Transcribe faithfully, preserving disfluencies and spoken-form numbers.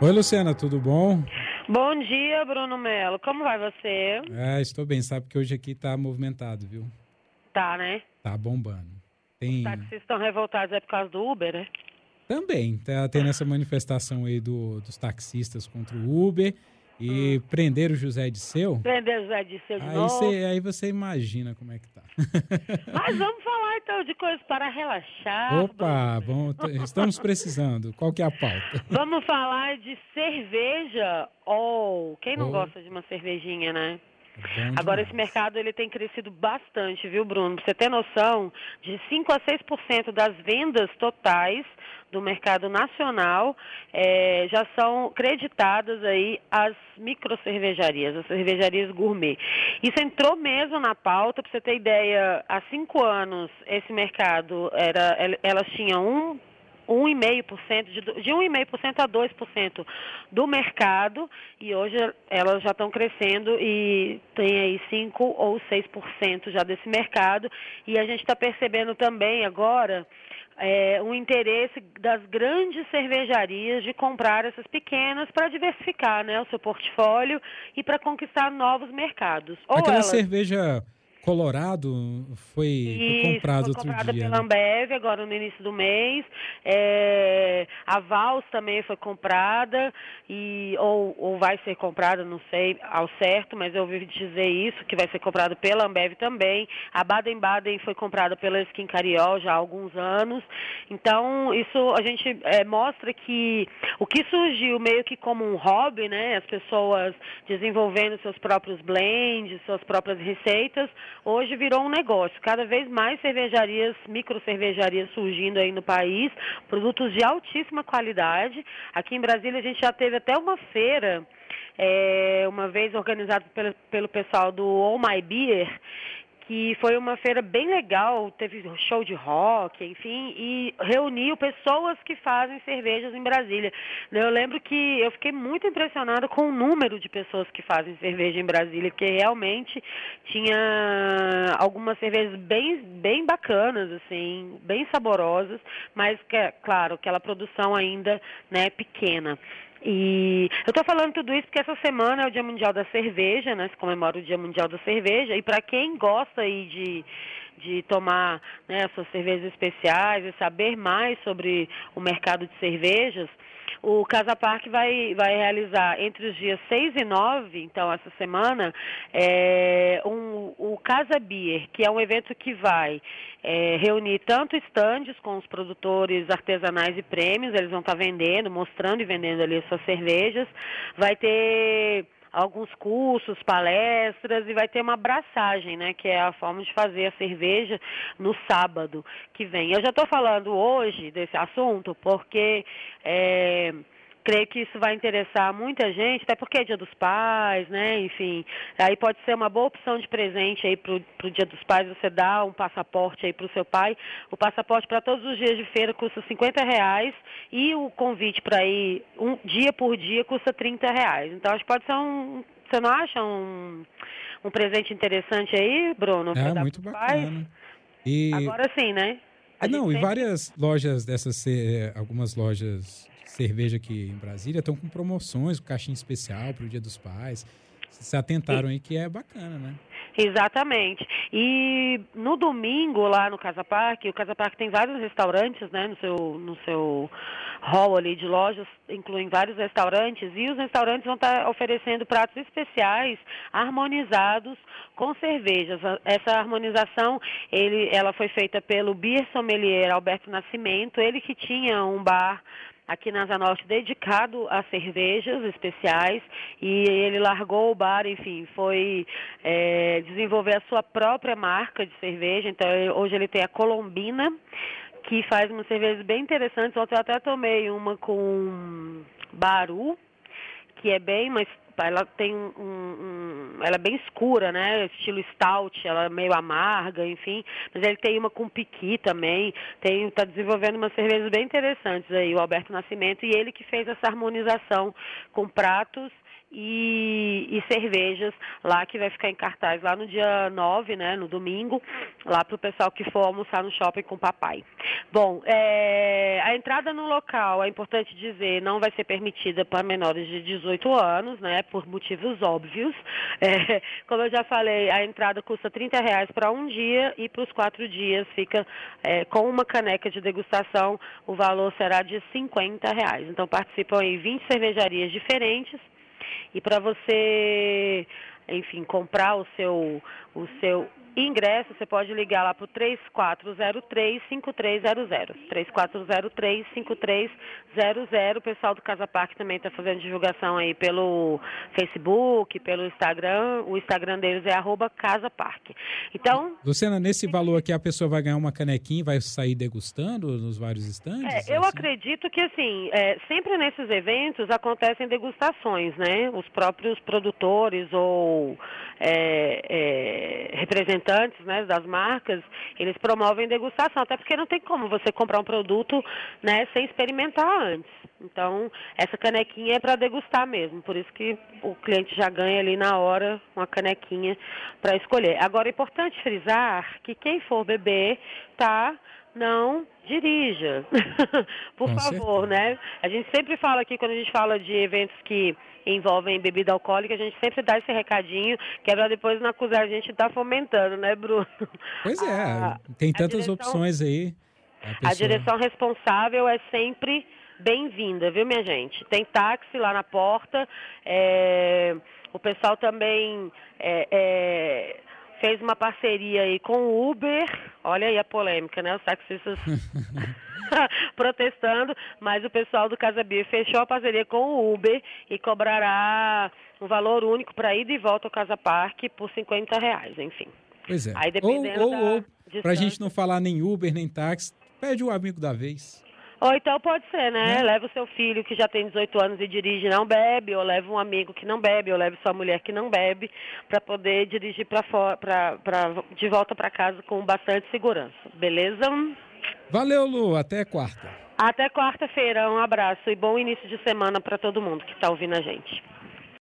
Oi, Luciana, tudo bom? Bom dia, Bruno Melo. Como vai você? É, estou bem. Sabe que hoje aqui tá movimentado, viu? Tá, né? Tá bombando. Os Tem... taxistas estão revoltados é por causa do Uber, né? Também, tá tendo essa manifestação aí do, dos taxistas contra o Uber e hum. prenderam o José Disseu. Prender o José Disseu de aí novo. Cê, aí você imagina como é que tá. Mas vamos falar então de coisas para relaxar. Opa, bom, estamos precisando. Qual que é a pauta? Vamos falar de cerveja. Ou, oh, quem não oh. gosta de uma cervejinha, né? É Agora, esse mercado ele tem crescido bastante, viu, Bruno? Pra você ter noção, de cinco a seis por cento das vendas totais do mercado nacional é, já são creditadas aí às microcervejarias, as cervejarias gourmet. Isso entrou mesmo na pauta, para você ter ideia, há cinco anos esse mercado, era, elas tinham um um vírgula cinco por cento, de, de um vírgula cinco por cento a dois por cento do mercado, e hoje elas já estão crescendo e tem aí cinco ou seis por cento já desse mercado, e a gente está percebendo também agora é, um interesse das grandes cervejarias de comprar essas pequenas para diversificar, né, o seu portfólio e para conquistar novos mercados. Ou Aquela elas... cerveja Colorado foi, Isso, foi comprado foi outro comprada dia. pela né? Ambev agora no início do mês. É, a Vals também foi comprada, e, ou, ou vai ser comprada, não sei ao certo, mas eu ouvi dizer isso, que vai ser comprada pela Ambev também. A Baden-Baden foi comprada pela Skin Cariol já há alguns anos. Então, isso a gente é, mostra que o que surgiu meio que como um hobby, né, as pessoas desenvolvendo seus próprios blends, suas próprias receitas, hoje virou um negócio. Cada vez mais cervejarias, microcervejarias surgindo aí no país, produtos de altíssima qualidade. Aqui em Brasília a gente já teve até uma feira, é, uma vez organizada pelo, pelo pessoal do Oh My Beer, que foi uma feira bem legal, teve show de rock, enfim, e reuniu pessoas que fazem cervejas em Brasília. Eu lembro que eu fiquei muito impressionada com o número de pessoas que fazem cerveja em Brasília, porque realmente tinha algumas cervejas bem, bem bacanas, assim, bem saborosas, mas, que, claro, aquela produção ainda, né, pequena. E eu estou falando tudo isso porque essa semana é o Dia Mundial da Cerveja, né? Se comemora o Dia Mundial da Cerveja. E para quem gosta aí de, de tomar, né, essas cervejas especiais e saber mais sobre o mercado de cervejas, o Casa Park vai, vai realizar entre os dias seis e nove, então essa semana, é, um, o Casa Beer, que é um evento que vai é, reunir tanto estandes com os produtores artesanais e prêmios, eles vão estar vendendo, mostrando e vendendo ali as suas cervejas, vai ter alguns cursos, palestras, e vai ter uma abraçagem, né, que é a forma de fazer a cerveja no sábado que vem. Eu já estou falando hoje desse assunto porque é, creio que isso vai interessar muita gente, até porque é Dia dos Pais, né, enfim, aí pode ser uma boa opção de presente aí pro, pro Dia dos Pais, você dá um passaporte aí pro seu pai. O passaporte para todos os dias de feira custa cinquenta reais e o convite para ir um dia por dia custa trinta reais. Então acho que pode ser um, você não acha um, um presente interessante aí, Bruno? É, muito bacana. E... Agora sim, né? Ah, não, sempre... e várias lojas dessas, algumas lojas de cerveja aqui em Brasília estão com promoções, caixinha especial para o Dia dos Pais. Se atentaram aí que é bacana, né? Exatamente. E no domingo, lá no Casa Park, o Casa Park tem vários restaurantes, né, no seu, no seu hall ali de lojas, incluem vários restaurantes, e os restaurantes vão estar oferecendo pratos especiais, harmonizados com cervejas. Essa harmonização, ele, ela foi feita pelo Beer Sommelier Alberto Nascimento, ele que tinha um bar aqui na Asa Norte dedicado a cervejas especiais, e ele largou o bar, enfim, foi é, desenvolver a sua própria marca de cerveja. Então hoje ele tem a Colombina, que faz umas cervejas bem interessantes. Ontem eu até tomei uma com Baru, que é bem, mas ela tem um, um, ela é bem escura, né, estilo stout, ela é meio amarga, enfim, mas ele tem uma com piqui também, tem, tá desenvolvendo umas cervejas bem interessantes aí, o Alberto Nascimento, e ele que fez essa harmonização com pratos e, e cervejas lá, que vai ficar em cartaz lá no dia nove, né, no domingo, lá para o pessoal que for almoçar no shopping com o papai. Bom, é, a entrada no local, é importante dizer, não vai ser permitida para menores de dezoito anos, né, por motivos óbvios. É, como eu já falei, a entrada custa trinta reais para um dia e para os quatro dias fica é, com uma caneca de degustação, o valor será de cinquenta reais. Então participam aí vinte cervejarias diferentes. E para você, enfim, comprar o seu, o seu ingresso, você pode ligar lá para o três quatro zero três, cinco três zero zero. três quatro zero três, cinco três zero zero. O pessoal do Casa Parque também está fazendo divulgação aí pelo Facebook, pelo Instagram. O Instagram deles é arroba Casa Parque. Então... Luciana, nesse valor aqui a pessoa vai ganhar uma canequinha e vai sair degustando nos vários estandes? É, eu assim? acredito que, assim, é, sempre nesses eventos acontecem degustações, né? Os próprios produtores ou é, é, representantes, né, das marcas, eles promovem degustação, até porque não tem como você comprar um produto, né, sem experimentar antes. Então, essa canequinha é para degustar mesmo, por isso que o cliente já ganha ali na hora uma canequinha para escolher. Agora, é importante frisar que quem for beber, tá, não dirija, por Com favor, certeza. né? A gente sempre fala aqui, quando a gente fala de eventos que envolvem bebida alcoólica, a gente sempre dá esse recadinho, que é para depois não acusar a gente de estar fomentando, né, Bruno? Pois é, A, tem a tantas direção, opções aí. A, a pessoa... direção responsável é sempre bem-vinda, viu, minha gente? Tem táxi lá na porta, é, o pessoal também... É, é, fez uma parceria aí com o Uber, olha aí a polêmica, né? Os taxistas protestando, mas o pessoal do Casa Beer fechou a parceria com o Uber e cobrará um valor único para ida e volta ao Casa Parque por cinquenta reais, enfim. Pois é. Aí, ou, dependendo ou, da ou distância... pra gente não falar nem Uber, nem táxi, pede o amigo da vez. Ou então pode ser, né? né? Leva o seu filho que já tem dezoito anos e dirige e não bebe, ou leva um amigo que não bebe, ou leva sua mulher que não bebe, para poder dirigir pra fora, pra, pra, de volta para casa com bastante segurança. Beleza? Valeu, Lu. Até quarta. Até quarta-feira. Um abraço e bom início de semana para todo mundo que está ouvindo a gente.